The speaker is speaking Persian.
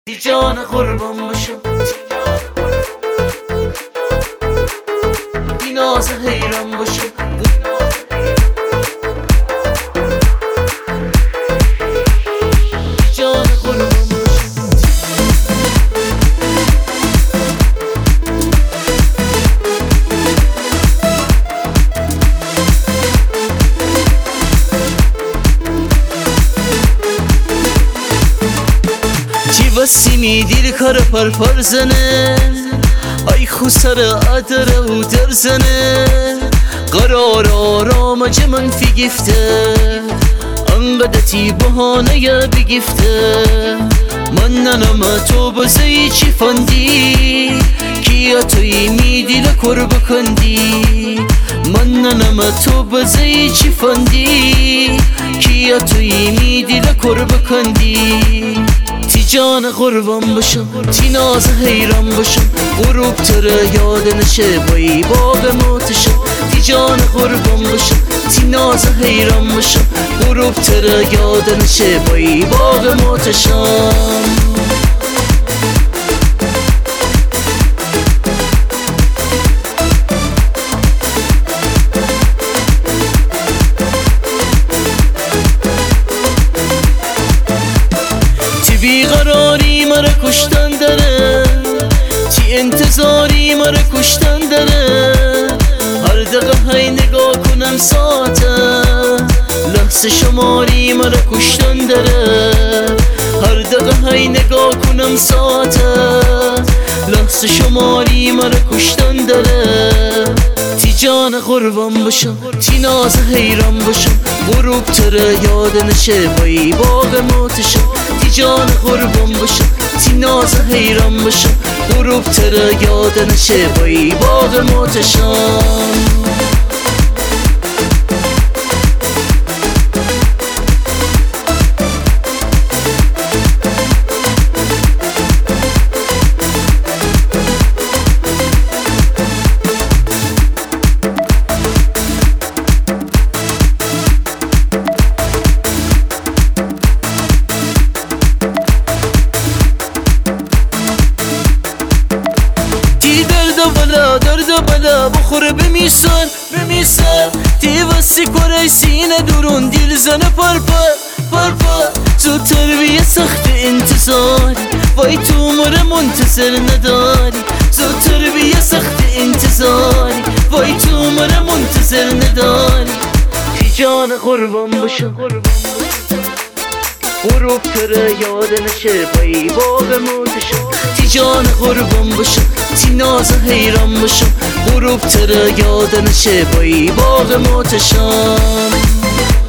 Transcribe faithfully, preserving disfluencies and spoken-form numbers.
تی جان قربان باشم، بی ناز حیران باشم، تی جان قربان باشم. چی وسی میدیل کار پر پر زنه، ای خو سر ادره و در زنه، قرار آرام جمن فی گفته، انقدر تی بهانه یا بگفته. من ننم تو بزی چی فندی، کیا توی میدیل کر بکندی. من ننم تو بزی چی فندی، کیا توی میدیل کر بکندی. تی جان قربان باشم، تی ناز حیران باشم، غروب تره یاد نشه بایی باغ موتشم. تی جان قربان باشم، تی ناز حیران باشم، غروب تره یاد نشه بایی باغ موتشم. بیقراری مرا کشتن داره، تی انتظاری مرا کشتن داره. هر دقیقه های نگاه کنم ساعته، لحظه شماری مرا کشتن داره. هر دقیقه های نگاه کنم ساعته، لحظه شماری مرا کشتن داره. تی جان قربان باشم، تی ناز حیران باشم، غروب تره یاد نشه بایی باغ موتشم. تی جان قربان باشم، تی ناز حیران باشم، غروب تره یاد نشه بایی باغ موتشم. بلا درد بلا بخور بمیسن بمیسن. تی وسی کره سینه درون دیل زنه پر پر پر پر. زودتر بیه سخت انتظاری، وای تو مره منتظر نداری. زودتر بیه سخت انتظاری، وای تو مره منتظر نداری. تی جان قربان باشم، غروب تره یاد نشه بایی باغ موتشم. تی جان قربان باشم، تی ناز حیران باشم، غروب تره یاد نشه بایی باغ موتشم.